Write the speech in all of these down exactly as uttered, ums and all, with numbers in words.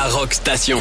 la Rock Station.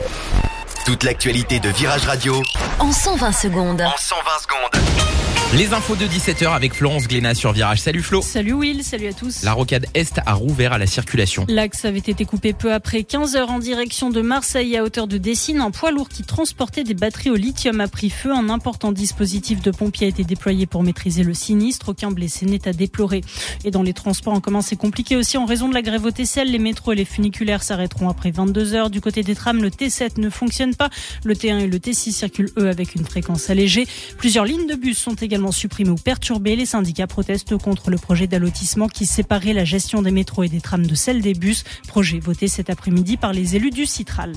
Toute l'actualité de Virage Radio en cent vingt secondes. En cent vingt secondes. Les infos de dix-sept heures avec Florence Glénat sur Virage. Salut Flo. Salut Will, salut à tous. La rocade Est a rouvert à la circulation. L'axe avait été coupé peu après quinze heures en direction de Marseille à hauteur de Dessines. Un poids lourd qui transportait des batteries au lithium a pris feu. Un important dispositif de pompiers a été déployé pour maîtriser le sinistre. Aucun blessé n'est à déplorer. Et dans les transports en commun, c'est compliqué aussi en raison de la grève au T C L. Les métros et les funiculaires s'arrêteront après vingt-deux heures. Du côté des trams, le T sept ne fonctionne pas. Le T un et le T six circulent eux avec une fréquence allégée. Plusieurs lignes de bus sont également supprimées ou perturbées. Les syndicats protestent contre le projet d'allotissement qui séparait la gestion des métros et des trams de celle des bus. Projet voté cet après-midi par les élus du Citral.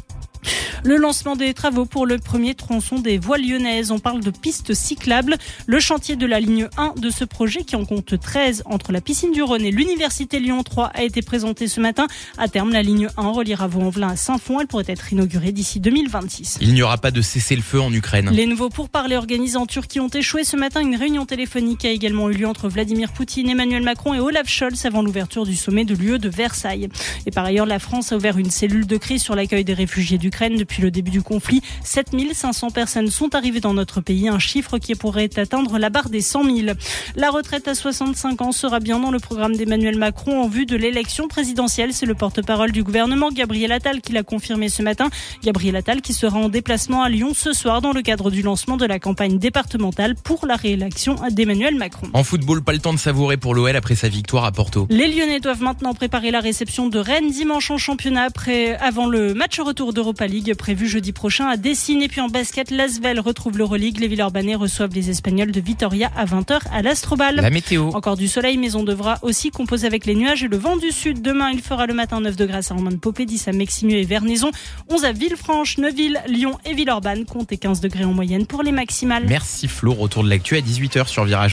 Le lancement des travaux pour le premier tronçon des voies lyonnaises. On parle de pistes cyclables. Le chantier de la ligne un de ce projet, qui en compte treize entre la piscine du Rhône et l'université Lyon trois, a été présenté ce matin. À terme, la ligne un reliera Vaux-en-Velin à Saint-Fond. Elle pourrait être inaugurée d'ici deux mille vingt-six. Il n'y aura pas de cessez-le-feu en Ukraine. Les nouveaux pourparlers organisés en Turquie ont échoué ce matin. Une réunion téléphonique a également eu lieu entre Vladimir Poutine, Emmanuel Macron et Olaf Scholz avant l'ouverture du sommet de l'U E de Versailles. Et par ailleurs, la France a ouvert une cellule de crise sur l'accueil des réfugiés d'Ukraine depuis le début du conflit. sept mille cinq cents personnes sont arrivées dans notre pays, un chiffre qui pourrait atteindre la barre des cent mille. La retraite à soixante-cinq ans sera bien dans le programme d'Emmanuel Macron en vue de l'élection présidentielle. C'est le porte-parole du gouvernement, Gabriel Attal, qui l'a confirmé ce matin. Gabriel Attal qui sera en déplacement à Lyon ce soir dans le cadre du lancement de la campagne départementale pour la réélection d'Emmanuel Macron. En football, pas le temps de savourer pour l'O L après sa victoire à Porto. Les Lyonnais doivent maintenant préparer la réception de Rennes dimanche en championnat après, avant le match retour d'Europa League prévu jeudi prochain à Dessines. Et puis en basket, l'Asvel retrouve l'Euroleague. Les Villeurbanais reçoivent les Espagnols de Vitoria à vingt heures à l'Astrobal. La météo. Encore du soleil, mais on devra aussi composer avec les nuages et le vent du sud. Demain, il fera le matin neuf degrés à Saint-Romain-de-Popé, dix à Meximieux et Vernaison, onze à Villefranche, Neuville, Lyon et Villeurbanne. Comptez quinze degrés en moyenne pour les maximales. Merci Flo. Retour de l'actu à dix-huit heures sur Virage.